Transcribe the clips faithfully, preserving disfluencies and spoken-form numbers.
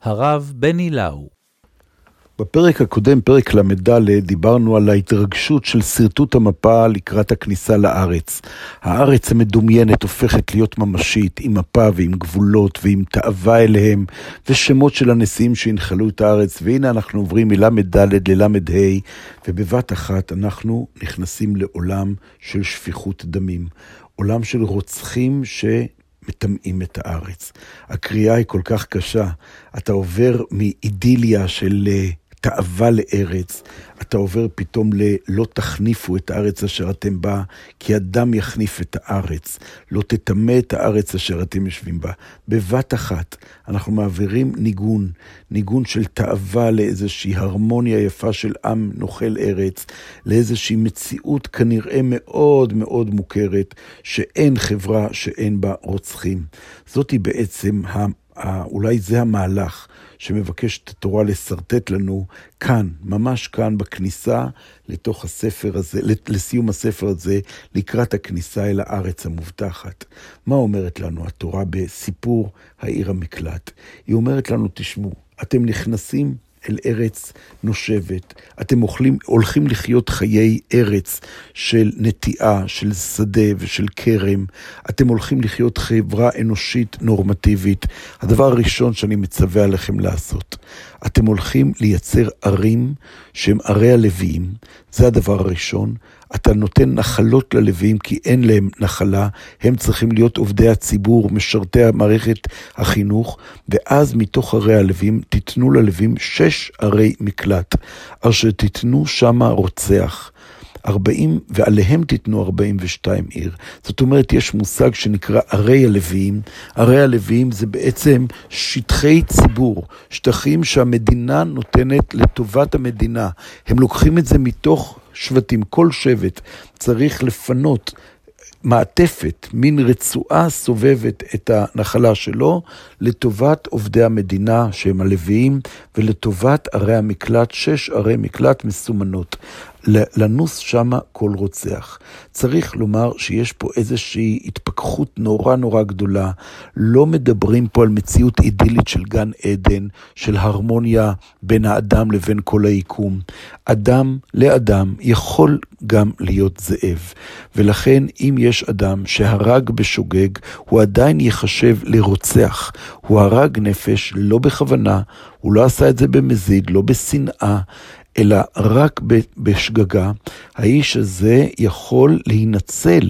הרב בני לאו. בפרק הקודם, פרק למד, דיברנו על ההתרגשות של סרטוט המפה לקראת הכניסה לארץ. הארץ המדומיינת הופכת להיות ממשית, עם מפה ועם גבולות ועם תאווה אליהם, ושמות של הנשיאים שהנחלו את הארץ. והנה אנחנו עוברים מלמד ד' ללמד ה', ובבת אחת אנחנו נכנסים לעולם של שפיכות דמים. עולם של רוצחים ש... מטמאים את הארץ. הקריאה היא כל כך קשה. אתה עובר מאידיליה של תאווה לארץ, אתה עובר פתאום ללא תחניפו את הארץ אשר אתם בה, כי אדם יחניף את הארץ. לא תטמא את הארץ אשר אתם יושבים בה. בבת אחת אנחנו מעבירים ניגון, ניגון של תאווה לאיזושהי הרמוניה יפה של עם נוכל ארץ, לאיזושהי מציאות כנראה מאוד מאוד מוכרת, שאין חברה שאין בה רוצחים. זאת היא בעצם ה... אולי זה המהלך שמבקש את התורה לסרטט לנו כאן, ממש כאן בכניסה לתוך הספר הזה, לסיום הספר הזה, לקראת הכניסה אל הארץ המובטחת. מה אומרת לנו התורה בסיפור העיר המקלט? היא אומרת לנו, תשמעו, אתם נכנסים אל ארץ נושבת, אתם הולכים, הולכים לחיות חיי ארץ של נטיעה, של שדה ושל קרם, אתם הולכים לחיות חברה אנושית נורמטיבית. הדבר הראשון שאני מצווה עליכם לעשות, אתם הולכים לייצר ערים שהם ערי הלוויים, זה הדבר הראשון. אתה נותן נחלות ללוויים כי אין להם נחלה, הם צריכים להיות עובדי הציבור, משרתי מערכת החינוך, ואז מתוך ערי הלוויים תיתנו ללוויים שש ערי מקלט, אשר תיתנו שמה רוצח. ארבעים, ועליהם תיתנו ארבעים ושתיים עיר. זאת אומרת, יש מושג שנקרא ערי הלוויים. ערי הלוויים זה בעצם שטחי ציבור, שטחים שהמדינה נותנת לטובת המדינה. הם לוקחים את זה מתוך שבטים. כל שבט צריך לפנות מעטפת, מין רצועה סובבת את הנחלה שלו, לטובת עובדי המדינה שהם הלוויים, ולטובת ערי המקלט, שש ערי מקלט מסומנות. לנוס שמה כל רוצח. צריך לומר שיש פה איזושהי התפכחות נורא נורא גדולה. לא מדברים פה על מציאות אידילית של גן עדן, של הרמוניה בין האדם לבין כל היקום. אדם לאדם יכול גם להיות זאב. ולכן אם יש אדם שהרג בשוגג, הוא עדיין יחשב לרוצח. הוא הרג נפש לא בכוונה, הוא לא עשה את זה במזיד, לא בשנאה, אלא רק בשגגה. האיש הזה יכול להינצל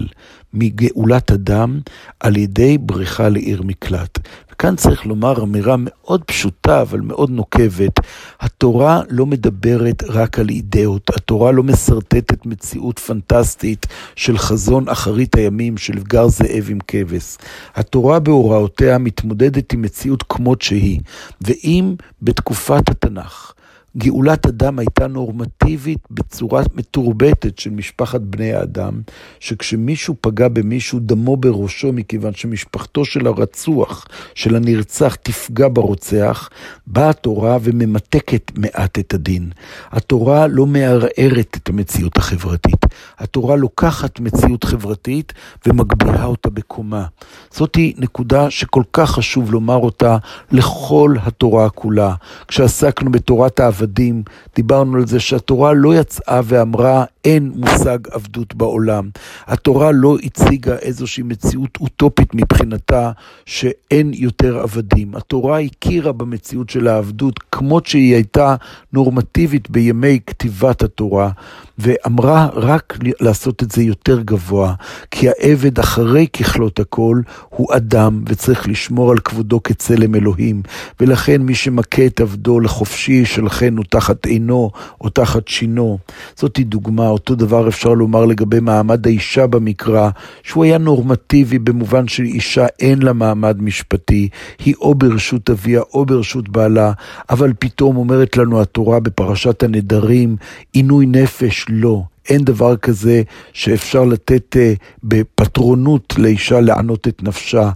מגאולת אדם על ידי בריחה לעיר מקלט. וכאן צריך לומר אמירה מאוד פשוטה אבל מאוד נוקבת. התורה לא מדברת רק על אידאות, התורה לא מסרטטת מציאות פנטסטית של חזון אחרית הימים של גר זאב עם כבש. התורה בהוראותיה מתמודדת עם מציאות כמות שהיא, ואם בתקופת התנ"ך גאולת אדם הייתה נורמטיבית בצורה מתורבתת של משפחת בני האדם, שכשמישהו פגע במישהו דמו בראשו, מכיוון שמשפחתו של הרצוח, של הנרצח, תפגע ברוצח, באה התורה וממתקת מעט את הדין. התורה לא מערערת את המציאות החברתית. התורה לוקחת מציאות חברתית ומגביהה אותה בקומה. זאת היא נקודה שכל כך חשוב לומר אותה לכל התורה כולה. כשעסקנו בתורת העבדים, דיברנו על זה שהתורה לא יצאה ואמרה אין מושג עבדות בעולם. התורה לא הציגה איזושהי מציאות אוטופית מבחינתה שאין יותר עבדים. התורה הכירה במציאות של העבדות כמות שהיא הייתה נורמטיבית בימי כתיבת התורה, ואמרה רק לעשות את זה יותר גבוה, כי העבד אחרי ככלות הכל הוא אדם וצריך לשמור על כבודו כצלם אלוהים, ולכן מי שמכה את עבדו לחופשי שלכן הוא תחת עינו או תחת שינו. זאת היא דוגמה. אותו דבר אפשר לומר לגבי מעמד האישה במקרא, שהוא היה נורמטיבי במובן של אישה אין לה מעמד משפטי, היא או ברשות אביה או ברשות בעלה, אבל פתאום אומרת לנו התורה בפרשת הנדרים, עינוי נפש לא. אין דבר כזה שאפשר לתת בפטרונות לאישה לענות את נפשה,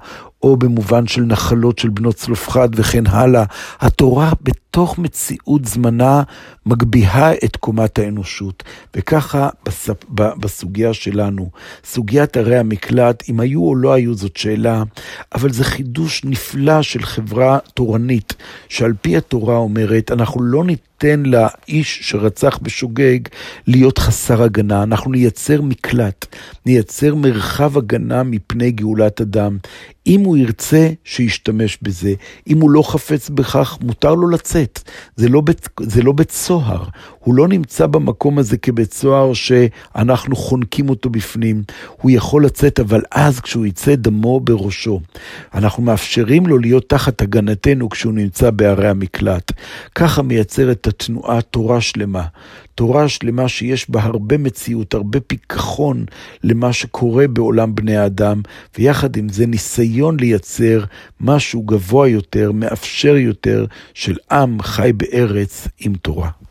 או במובן של נחלות של בנות צלופחד וכן הלאה. התורה בתוך מציאות זמנה מגביהה את קומת האנושות, וככה בס... בסוגיה שלנו, סוגיית ערי המקלט, אם היו או לא היו זאת שאלה, אבל זה חידוש נפלא של חברה תורנית, שעל פי התורה אומרת, אנחנו לא ניתן לאיש שרצח בשוגג להיות חסר הגנה, אנחנו נייצר מקלט, נייצר מרחב הגנה מפני גאולת אדם. אם הוא ירצה שישתמש בזה, אם הוא לא חפץ בכך, מותר לו לצאת. זה לא בית, זה לא בית סוהר. הוא לא נמצא במקום הזה כבית סוהר שאנחנו חונקים אותו בפנים. הוא יכול לצאת, אבל אז כשהוא יצא דמו בראשו. אנחנו מאפשרים לו להיות תחת הגנתנו כשהוא נמצא בערי המקלט. ככה מייצרת התנועה תורה שלמה. תורה שלמה שיש בה הרבה מציאות, הרבה פיקחון למה שקורה בעולם בני האדם, ויחד עם זה ניסיון לייצר משהו גבוה יותר, מאפשר יותר, של עם חי בארץ עם תורה.